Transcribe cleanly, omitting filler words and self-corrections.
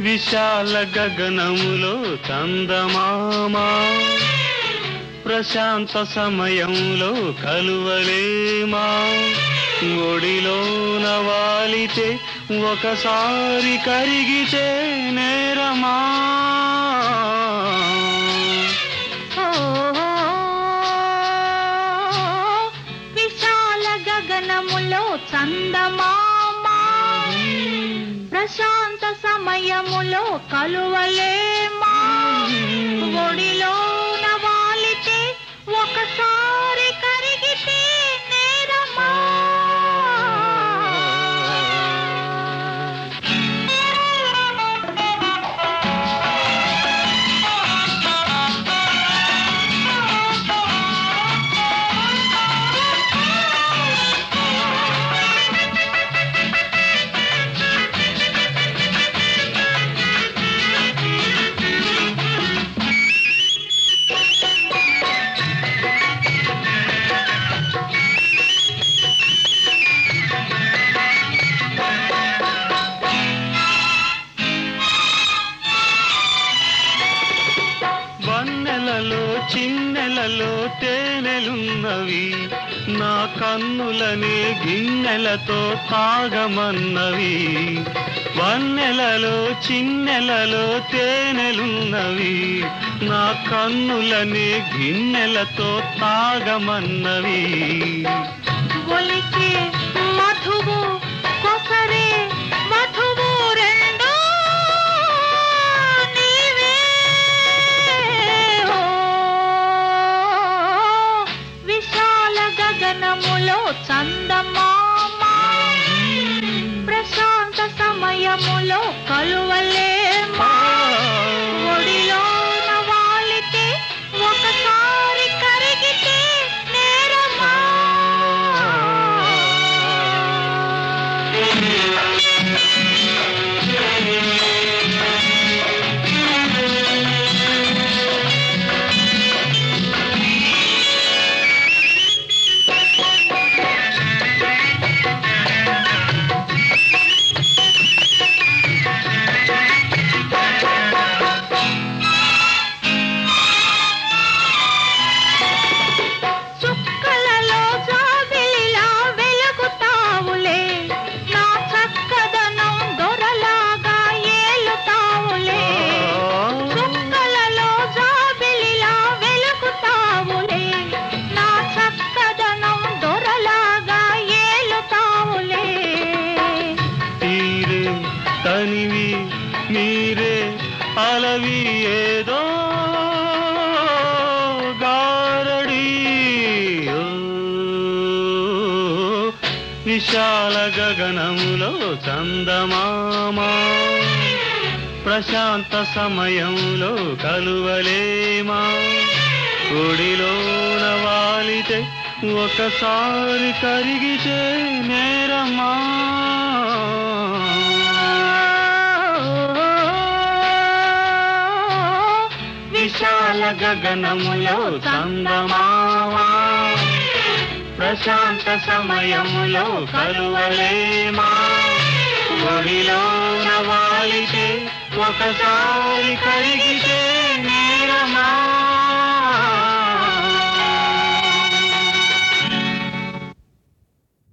విశాల గగనములో చందమామ ప్రశాంత సమయంలో కలువలేమా ఒడిలోన వాలితే ఒకసారి కరిగితే నేరమా విశాల గగనములో చందమామ ప్రశాంత సమయములో కలువలేమా ఒడిలోన వాలితే ఒకసారి కరిగితే నేరమా వన్నెలలో చిన్నెలలో తేనెలున్నవి నా కన్నులనే గిన్నెలతో తాగమన్నవి వన్నెలలో చిన్నెలలో తేనెలున్నవి నా కన్నులనే గిన్నెలతో తాగమన్నవి ఒలికే మధువు కొసరే మధువు రెండు నీవే విశాల గగనములో చందమామ ప్రశాంత సమయములో కలువలేమా ఒడిలోన వాలితే ఒకసారి కరిగితే నేరమా చుక్కలలో జాబిలిలా వెలుగుతావులే నా చక్కదనం దొరలాగా ఏలుతావులే చుక్కలలో జాబిలిలా వెలుగుతావులే నా చక్కదనం దొరలాగా ఏలుతావులే తీరే తనివి మీరే అలవి ఏదో గారడి ఓ, విశాల గగనములో చందమామ ప్రశాంత సమయంలో కలువలేమా ఒడిలోన వాలితే ఒకసారి కరిగితే నేరమా విశాల గగనములో చందమామ ప్రశాంత సమయములో కలువలేమా ఒడిలోన వాలితే ఒకసారి కరిగితే